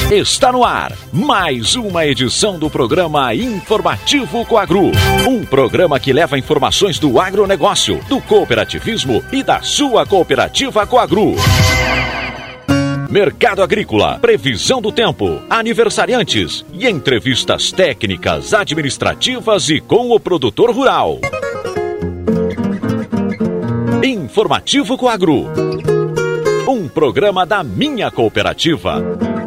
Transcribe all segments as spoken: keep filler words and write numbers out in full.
Está no ar mais uma edição do programa Informativo Coagro. Um programa que leva informações do agronegócio, do cooperativismo e da sua cooperativa Coagro. Mercado agrícola, previsão do tempo, aniversariantes e entrevistas técnicas, administrativas e com o produtor rural. Informativo Coagro. Um programa da minha cooperativa.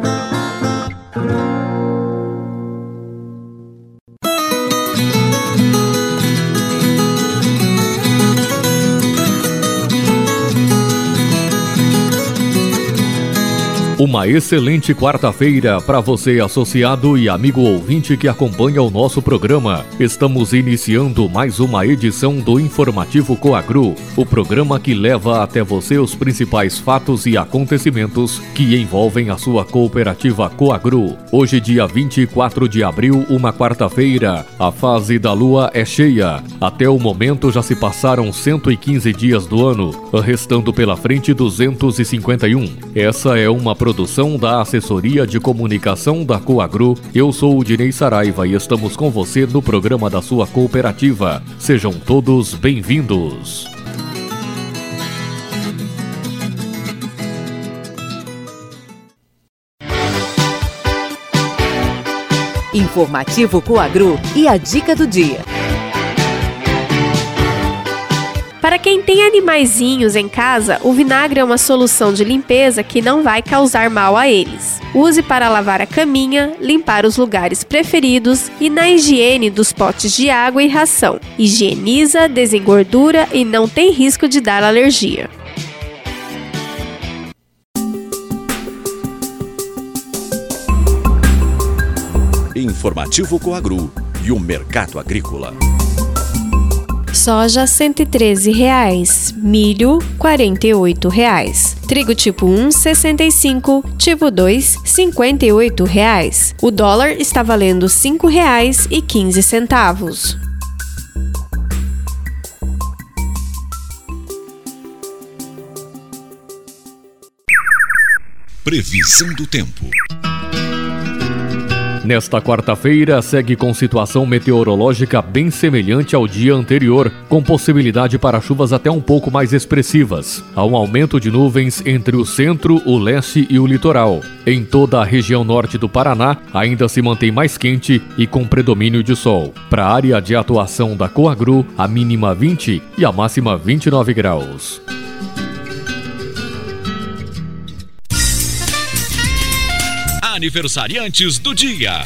Uma excelente quarta-feira para você, associado e amigo ouvinte que acompanha o nosso programa. Estamos iniciando mais uma edição do Informativo Coagro, o programa que leva até você os principais fatos e acontecimentos que envolvem a sua cooperativa Coagro. Hoje, dia vinte e quatro de abril, uma quarta-feira, a fase da lua é cheia. Até o momento já se passaram cento e quinze dias do ano, restando pela frente duzentos e cinquenta e um. Essa é uma produção da Assessoria de Comunicação da Coagro. Eu sou o Dinei Saraiva e estamos com você no programa da sua cooperativa. Sejam todos bem-vindos. Informativo Coagro e a dica do dia. Para quem tem animaizinhos em casa, o vinagre é uma solução de limpeza que não vai causar mal a eles. Use para lavar a caminha, limpar os lugares preferidos e na higiene dos potes de água e ração. Higieniza, desengordura e não tem risco de dar alergia. Informativo Coagro e o mercado agrícola. Soja cento e treze reais, milho quarenta e oito reais, trigo tipo um sessenta e cinco, tipo dois cinquenta e oito reais. O dólar está valendo cinco reais e quinze centavos. Previsão do tempo. Nesta quarta-feira, segue com situação meteorológica bem semelhante ao dia anterior, com possibilidade para chuvas até um pouco mais expressivas. Há um aumento de nuvens entre o centro, o leste e o litoral. Em toda a região norte do Paraná, ainda se mantém mais quente e com predomínio de sol. Para a área de atuação da Coagro, a mínima vinte e a máxima vinte e nove graus. Aniversariantes do dia.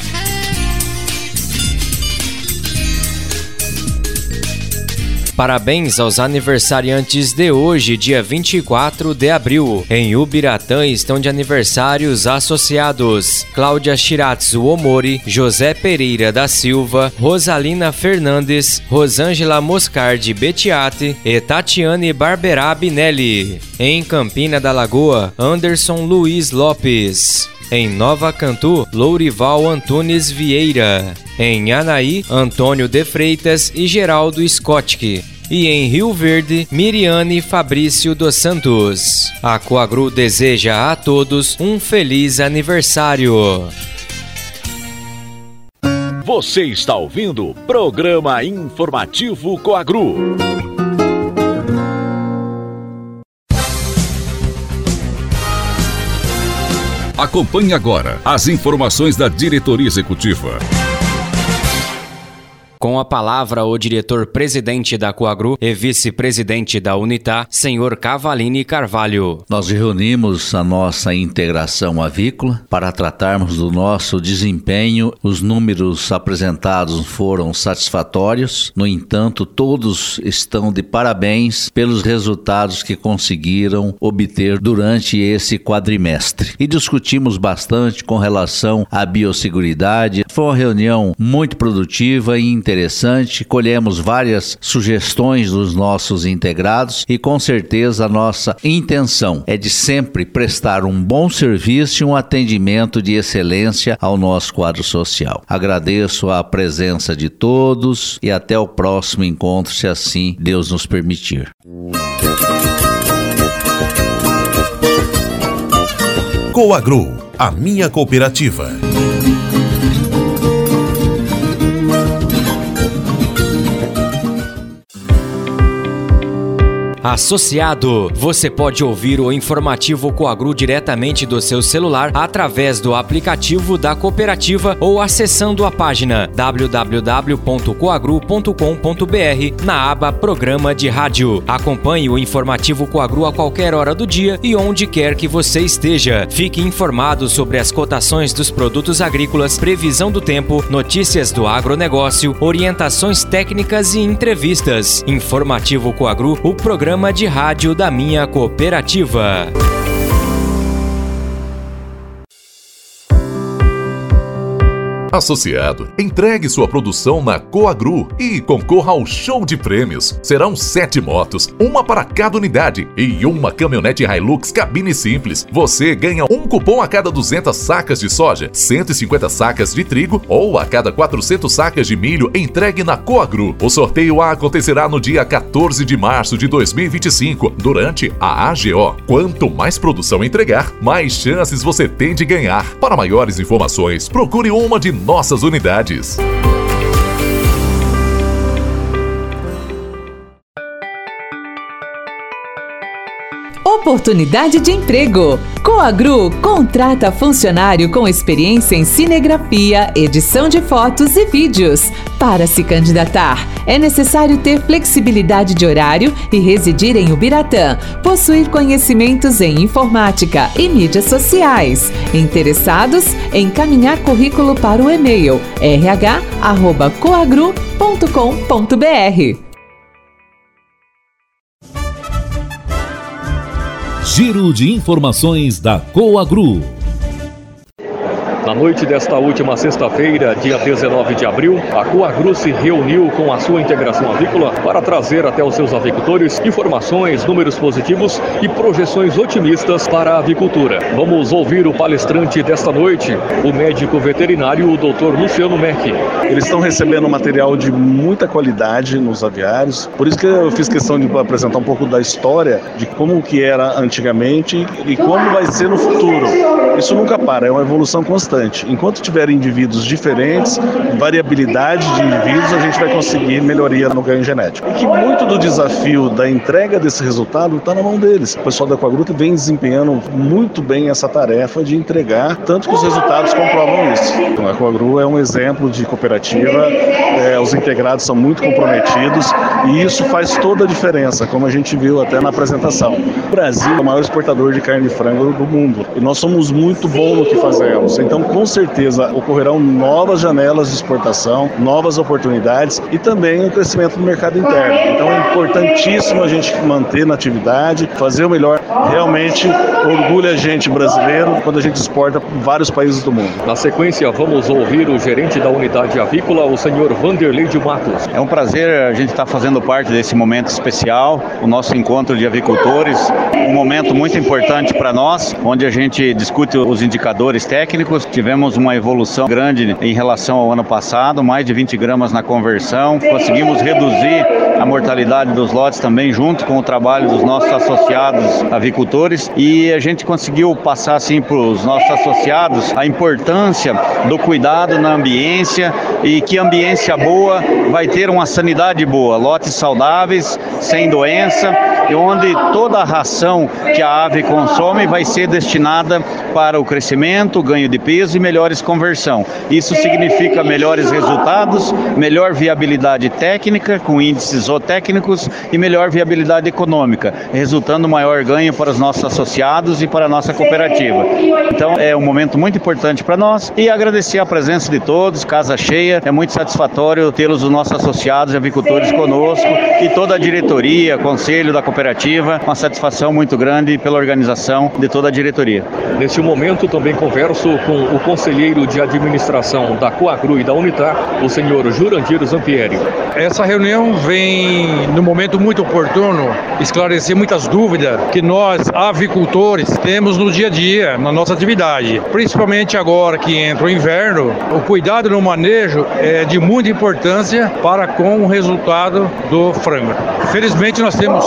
Parabéns aos aniversariantes de hoje, dia vinte e quatro de abril. Em Ubiratã estão de aniversários associados: Cláudia Shiratsu Omori, José Pereira da Silva, Rosalina Fernandes, Rosângela Moscardi Betiati e Tatiane Barberá Binelli. Em Campina da Lagoa, Anderson Luiz Lopes. Em Nova Cantu, Lourival Antunes Vieira. Em Anaí, Antônio de Freitas e Geraldo Scottick. E em Rio Verde, Miriane Fabrício dos Santos. A Coagro deseja a todos um feliz aniversário. Você está ouvindo o programa Informativo Coagro. Acompanhe agora as informações da diretoria executiva. Com a palavra, o diretor-presidente da Coagro e vice-presidente da Unitá, senhor Cavalini Carvalho. Nós reunimos a nossa integração avícola para tratarmos do nosso desempenho. Os números apresentados foram satisfatórios. No entanto, todos estão de parabéns pelos resultados que conseguiram obter durante esse quadrimestre. E discutimos bastante com relação à biosseguridade. Foi uma reunião muito produtiva e interessante. Interessante, colhemos várias sugestões dos nossos integrados e com certeza a nossa intenção é de sempre prestar um bom serviço e um atendimento de excelência ao nosso quadro social. Agradeço a presença de todos e até o próximo encontro, se assim Deus nos permitir. Coagro, a minha cooperativa. Associado, você pode ouvir o informativo Coagru diretamente do seu celular através do aplicativo da cooperativa ou acessando a página w w w ponto coagru ponto com ponto b r na aba Programa de Rádio. Acompanhe o informativo Coagru a qualquer hora do dia e onde quer que você esteja. Fique informado sobre as cotações dos produtos agrícolas, previsão do tempo, notícias do agronegócio, orientações técnicas e entrevistas. Informativo Coagru, o programa de rádio da minha cooperativa. Associado, entregue sua produção na Coagru e concorra ao show de prêmios. Serão sete motos, uma para cada unidade e uma caminhonete Hilux cabine simples. Você ganha um cupom a cada duzentas sacas de soja, cento e cinquenta sacas de trigo ou a cada quatrocentas sacas de milho entregue na Coagru. O sorteio acontecerá no dia quatorze de março de dois mil e vinte e cinco, durante a A G O. Quanto mais produção entregar, mais chances você tem de ganhar. Para maiores informações, procure uma de nossas unidades. Oportunidade de emprego. Coagru contrata funcionário com experiência em cinegrafia, edição de fotos e vídeos. Para se candidatar, é necessário ter flexibilidade de horário e residir em Ubiratã, possuir conhecimentos em informática e mídias sociais. Interessados? Encaminhar currículo para o e-mail r h arroba coagru ponto com ponto b r. Giro de informações da Coagru. Na noite desta última sexta-feira, dia dezenove de abril, a Coagru se reuniu com a sua integração avícola para trazer até os seus avicultores informações, números positivos e projeções otimistas para a avicultura. Vamos ouvir o palestrante desta noite, o médico veterinário, o doutor Luciano Meck. Eles estão recebendo material de muita qualidade nos aviários, por isso que eu fiz questão de apresentar um pouco da história de como que era antigamente e como vai ser no futuro. Isso nunca para, é uma evolução constante. Enquanto tiver indivíduos diferentes, variabilidade de indivíduos, a gente vai conseguir melhoria no ganho genético. E que muito do desafio da entrega desse resultado está na mão deles. O pessoal da Coagru vem desempenhando muito bem essa tarefa de entregar, tanto que os resultados comprovam isso. Então, a Coagru é um exemplo de cooperativa, é, os integrados são muito comprometidos e isso faz toda a diferença, como a gente viu até na apresentação. O Brasil é o maior exportador de carne de frango do mundo e nós somos muito bons no que fazemos. Então, com certeza, ocorrerão novas janelas de exportação, novas oportunidades e também o crescimento do mercado interno. Então, é importantíssimo a gente manter na atividade, fazer o melhor. Realmente, orgulha a gente brasileiro quando a gente exporta para vários países do mundo. Na sequência, vamos ouvir o gerente da unidade avícola, o senhor Vanderlei de Matos. É um prazer a gente estar fazendo parte desse momento especial, o nosso encontro de avicultores, um momento muito importante para nós, onde a gente discute os indicadores técnicos. Tivemos uma evolução grande em relação ao ano passado, mais de vinte gramas na conversão. Conseguimos reduzir a mortalidade dos lotes também, junto com o trabalho dos nossos associados avicultores. E a gente conseguiu passar assim para os nossos associados a importância do cuidado na ambiência e que ambiência boa vai ter uma sanidade boa, lotes saudáveis, sem doença, e onde toda a ração que a ave consome vai ser destinada para o crescimento, ganho de peso e melhores conversão. Isso significa melhores resultados, melhor viabilidade técnica com índices zootécnicos e melhor viabilidade econômica, resultando maior ganho para os nossos associados e para a nossa cooperativa. Então é um momento muito importante para nós e agradecer a presença de todos, casa cheia, é muito satisfatório tê-los os nossos associados e avicultores conosco e toda a diretoria, conselho da cooperativa, uma satisfação muito grande pela organização de toda a diretoria. Neste momento também converso com o conselheiro de administração da Coagru e da Unitar, o senhor Jurandir Zampieri. Essa reunião vem no momento muito oportuno esclarecer muitas dúvidas que nós, avicultores, temos no dia a dia, na nossa atividade. Principalmente agora que entra o inverno, o cuidado no manejo é de muita importância para com o resultado do frango. Felizmente nós temos tido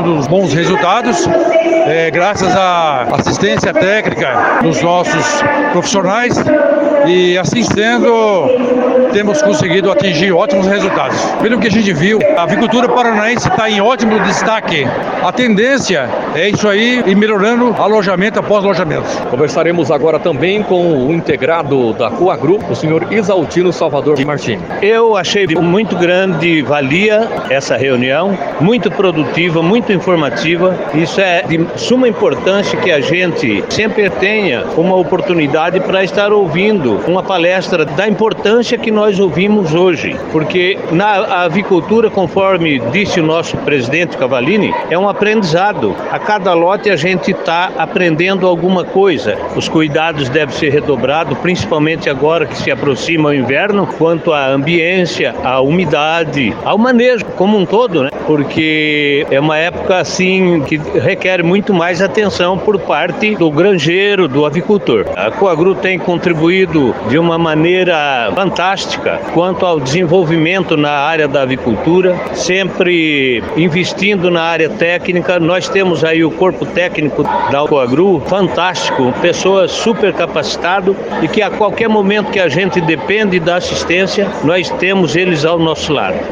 tendo bons resultados, é, graças à assistência técnica dos nossos profissionais, e assim sendo, temos conseguido atingir ótimos resultados. Pelo que a gente viu, a avicultura paranaense está em ótimo destaque. A tendência é isso aí, e melhorando alojamento após alojamento. Conversaremos agora também com o integrado da Coagru, o senhor Isaltino Salvador Martins. Eu achei de muito grande valia essa reunião, muito produtiva, muito informativa. Isso é de suma importância que a gente sempre tenha uma oportunidade para estar ouvindo uma palestra da importância que nós ouvimos hoje, porque na avicultura, conforme disse o nosso presidente Cavallini, é um aprendizado. A cada lote a gente está aprendendo alguma coisa. Os cuidados devem ser redobrados, principalmente agora que se aproxima o inverno, quanto à ambiência, à umidade, ao manejo como um todo, né? Porque é uma época assim que requer muito mais atenção por parte do granjeiro, do avicultor. A Coagru tem contribuído de uma maneira fantástica quanto ao desenvolvimento na área da avicultura, sempre investindo na área técnica. Nós temos aí o corpo técnico da Coagru fantástico, pessoas super capacitadas e que a qualquer momento que a gente depende da assistência, nós temos eles ao nosso lado.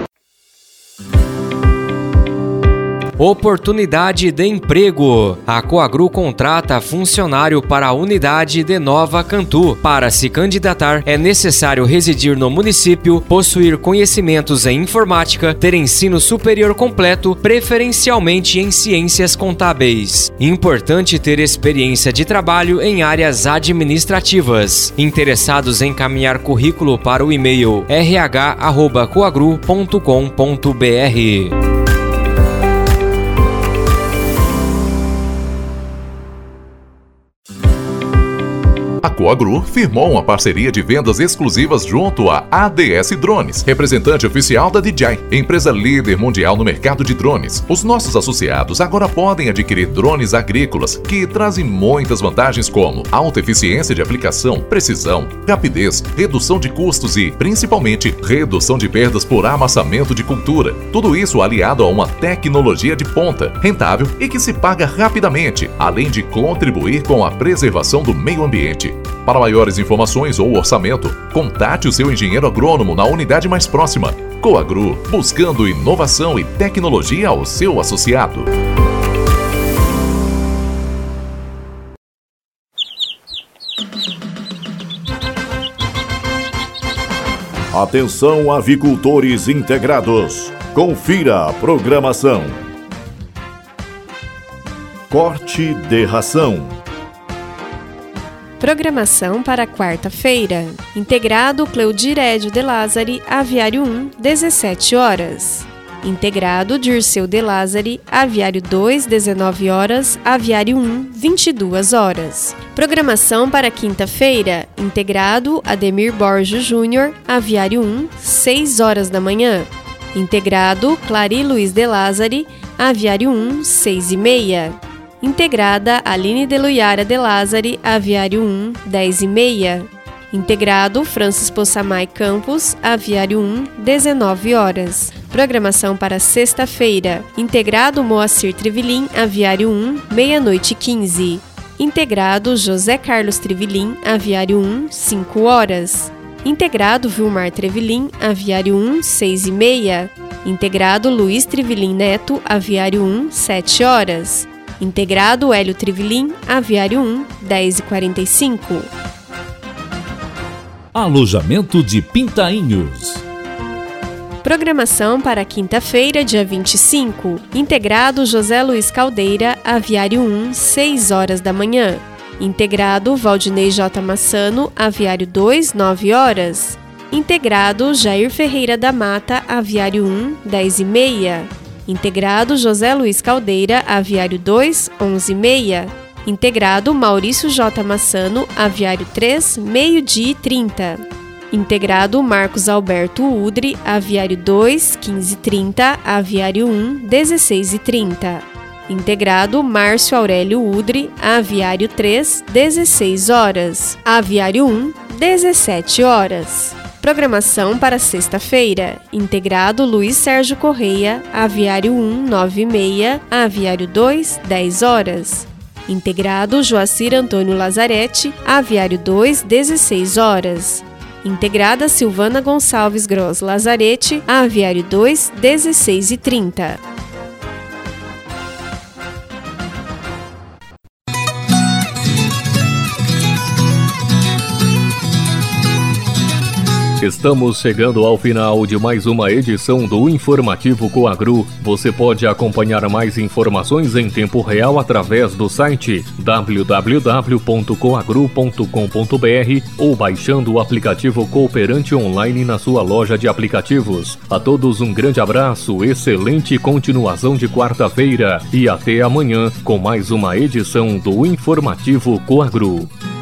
Oportunidade de emprego. A Coagru contrata funcionário para a unidade de Nova Cantu. Para se candidatar, é necessário residir no município, possuir conhecimentos em informática, ter ensino superior completo, preferencialmente em ciências contábeis. Importante ter experiência de trabalho em áreas administrativas. Interessados em encaminhar currículo para o e-mail r h arroba coagru ponto com ponto b r. A Coagru firmou uma parceria de vendas exclusivas junto à A D S Drones, representante oficial da D J I, empresa líder mundial no mercado de drones. Os nossos associados agora podem adquirir drones agrícolas que trazem muitas vantagens como alta eficiência de aplicação, precisão, rapidez, redução de custos e, principalmente, redução de perdas por amassamento de cultura. Tudo isso aliado a uma tecnologia de ponta, rentável e que se paga rapidamente, além de contribuir com a preservação do meio ambiente. Para maiores informações ou orçamento, contate o seu engenheiro agrônomo na unidade mais próxima. Coagru, buscando inovação e tecnologia ao seu associado. Atenção, avicultores integrados. Confira a programação. Corte de ração. Programação para quarta-feira. Integrado Cleudir Edio de Lázari, Aviário um, dezessete horas. Integrado Dirceu de Lázari, Aviário dois, dezenove horas, Aviário um, vinte e duas horas. Programação para quinta-feira. Integrado Ademir Borges Júnior, Aviário um, seis horas da manhã. Integrado Clari Luiz de Lázari, Aviário um, seis e meia. Integrada Aline de Luiara de Lázari, Aviário um, dez e meia. Integrado Francis Possamay Campos, Aviário um, dezenove horas. Programação para sexta-feira. Integrado Moacir Trivelin, Aviário um, meia-noite e quinze. Integrado José Carlos Trivelin, Aviário um, cinco horas. Integrado Vilmar Trevelin, Aviário um, seis e meia. Integrado Luiz Trivelin Neto, Aviário um, sete horas. Integrado Hélio Trivelin, Aviário um, dez e quarenta e cinco. Alojamento de Pintainhos. Programação para quinta-feira, dia vinte e cinco. Integrado José Luiz Caldeira, Aviário um, seis horas da manhã. Integrado Valdinei J. Massano, Aviário dois, nove horas. Integrado Jair Ferreira da Mata, Aviário um, dez e meia. Integrado José Luiz Caldeira, Aviário dois, onze e meia. Integrado Maurício J. Massano, Aviário três, meio-dia e trinta. Integrado Marcos Alberto Udre, Aviário dois, quinze e trinta, Aviário um, dezesseis e trinta. Integrado Márcio Aurélio Udre, Aviário três, dezesseis horas. Aviário um, dezessete horas. Programação para sexta-feira. Integrado Luiz Sérgio Correia, Aviário um, nove e meia, Aviário dois, dez horas. Integrado Joacir Antônio Lazarete, Aviário dois, dezesseis horas. Integrada Silvana Gonçalves Gross Lazarete, Aviário dois, dezesseis e trinta. Estamos chegando ao final de mais uma edição do Informativo Coagru. Você pode acompanhar mais informações em tempo real através do site w w w ponto coagru ponto com ponto b r ou baixando o aplicativo Cooperante Online na sua loja de aplicativos. A todos um grande abraço, excelente continuação de quarta-feira e até amanhã com mais uma edição do Informativo Coagru.